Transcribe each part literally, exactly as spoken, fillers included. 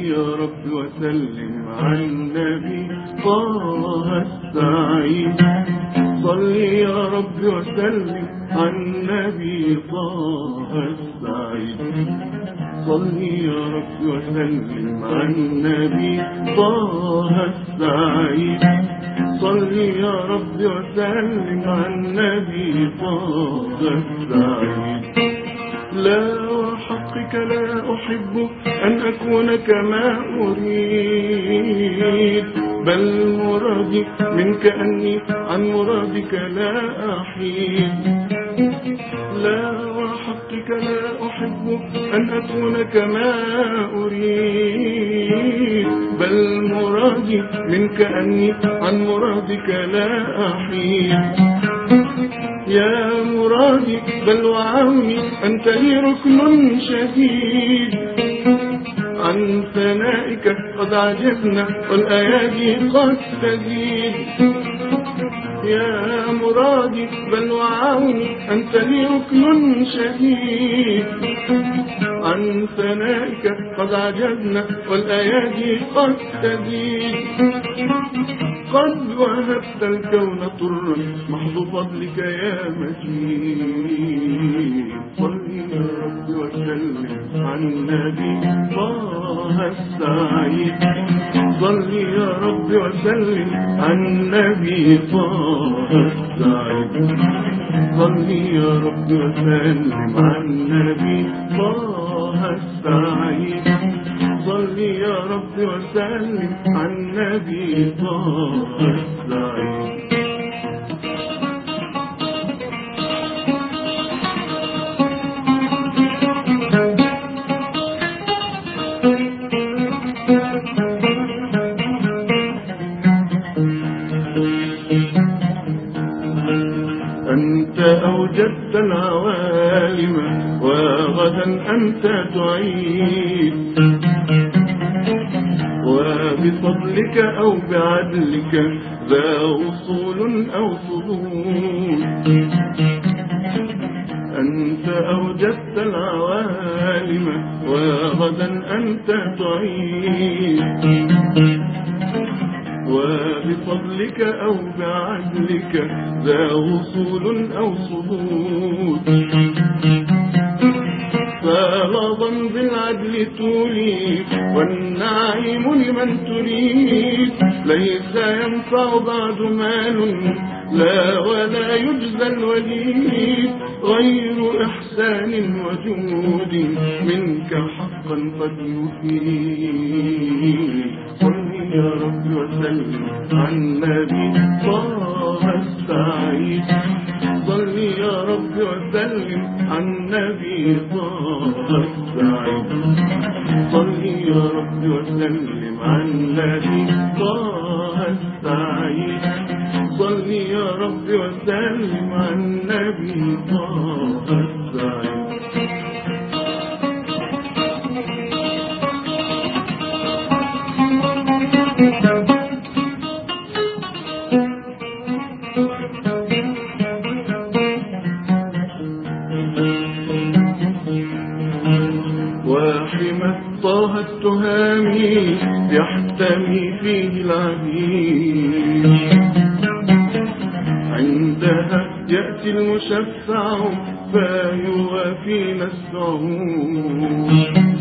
يا رب وسلم على النبي طه السعيد. صل يا رب وسلم على النبي طه السعيد. صل يا رب وسلم على النبي طه السعيد. صل يا رب وسلم على النبي طه السعيد. لا وحقك لا أحب أن أكون كما أريد، بل مرادي منك أني عن مرادك لا أحيد. لا وحقك لا أحب أن أكون كما أريد، بل مرادي منك أني عن مرادك لا أحيد. يا مرادي بل وعوني أنت لي ركن شديد، عن ثنائك قد عجزنا والأيادي قد تزيد. يا مرادي بل وعوني أنت لي ركن شديد، عن ثنائك قد عجزنا والأيادي قد تزيد. قد وهبت الكون طرا محض فضلك يا مجيد. صل يا رب وسلم على النبي طه السعيد. صل يا رب وسلم على النبي طه السعيد. صل يا رب وسلم على النبي طه السعيد. صل يا رب وسلم على النبي طه السعيد. أنت أوجدت العوالم وغدا أنت تعيد، وبفضلك أو بعدلك ذا وصول أو فضول. أنت أوجدت العوالم وغدا أنت تعيد، وبفضلك أو بعدلك ذا وصول أو صدود. فلظا بالعدل تولي والنعيم لمن تريد. ليس ينفع بعد مال لا ولا يجزى الوليد، غير إحسان وجود منك حقا قد يفيد. صل يا رب وسلم على النبي طه السعيد. صل يا رب وسلم على النبي طه السعيد. صل يا رب وسلم على النبي طه السعيد. صل يا رب وسلم على النبي طه السعيد. وحمى طه التهامي يحتمي فيه العبيد، عندها يأتي المشفع فيوافينا السعود.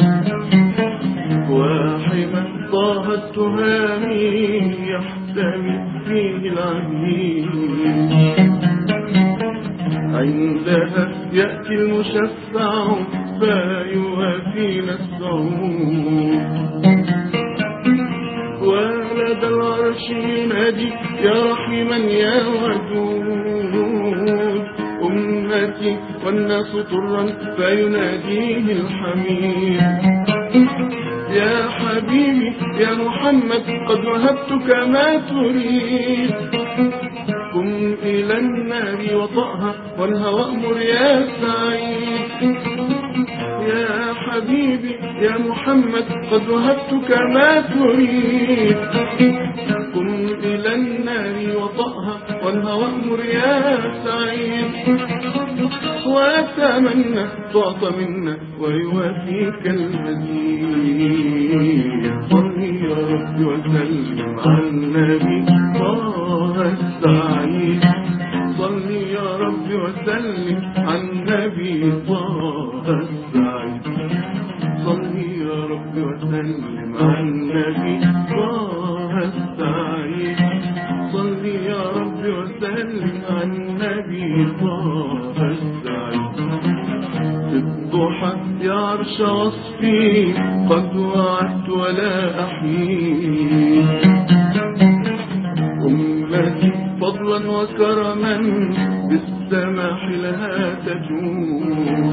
وحمى طه التهامي يحتمي فيه العبيد، عندها يأتي المشفع فيوافينا السعود. ولدى العرش ينادي يا رحيما يا ودود، أمتي والناس طرا فيناديه الحميد. يا حبيبي يا محمد قد وهبتك ما تريد، قم إلى النار وطأها وانهى وأمر يا سعيد. يا حبيبي يا محمد قد وهبتك ما تريد، قم إلى النار وطأها وانهى وأمر يا سعيد. وأتمنى تعطى منا ويوافيك المزيد. رب وسلم على النبي طه السعيد صل يا رب وسلم على النبي طه السعيد صل يا رب وسلم على النبي طه السعيد صل يا رب وسلم على النبي طه السعيد في الضحى يا عرش وصفي قد وعدت ولا أحيي أمتي فضلا وكرما بالسماح لها تجود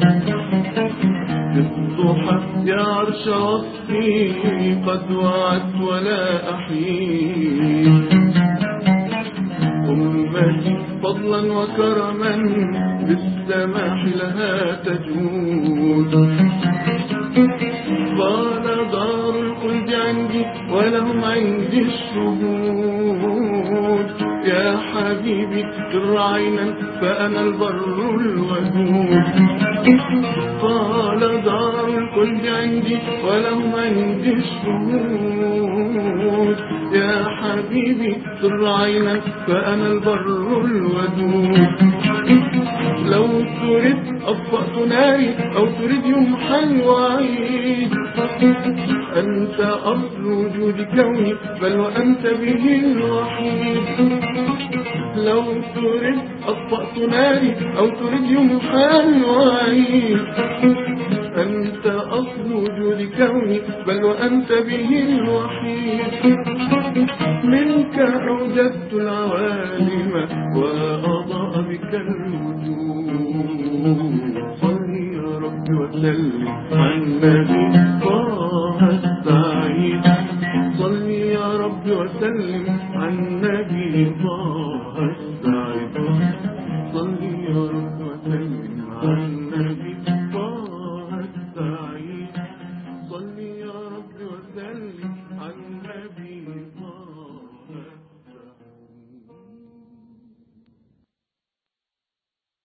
في الضحى يا عرش وصفي قد وعدت ولا أحيي أمتي فضلا وكرما بالسماح لها تجود قال دار الخلد عندي ولهم عندي الشهود يا حبيبي قر عينا فأنا البر الودود قال دار الخلد عندي ولهم عندي الشهود يا حبيبي قر عينا فأنا البر الودود لو تريد أطفأت ناري أو تريد يمحى الوعيد أنت أصل وجود كوني بل وأنت به الوحيد لو تريد أطفأت ناري أو تريد يمحى الوعيد أنت أصل وجود كوني بل وأنت به الوحيد منك أوجدت العوالم وأضاء بك الوجود صل يا رب وسلم على النبي طه السعيد صل يا رب وسلم على النبي طه